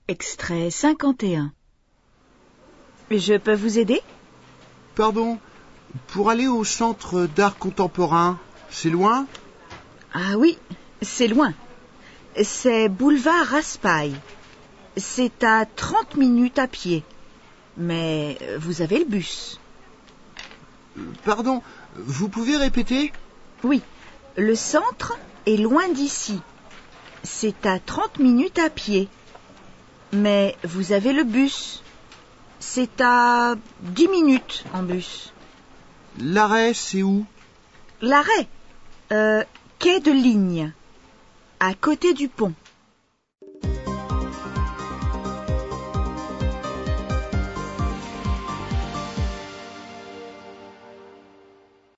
Extrait 51. Je peux vous aider? Pardon, pour aller au centre d'art contemporain, c'est loin? Ah oui, c'est loin. C'est boulevard Raspail. C'est à 30 minutes à pied. Mais vous avez le bus. Pardon, vous pouvez répéter? Oui, le centre est loin d'ici. C'est à 30 minutes à pied. Mais vous avez le bus. C'est à 10 minutes en bus. L'arrêt, c'est où? L'arrêt, quai de ligne, à côté du pont.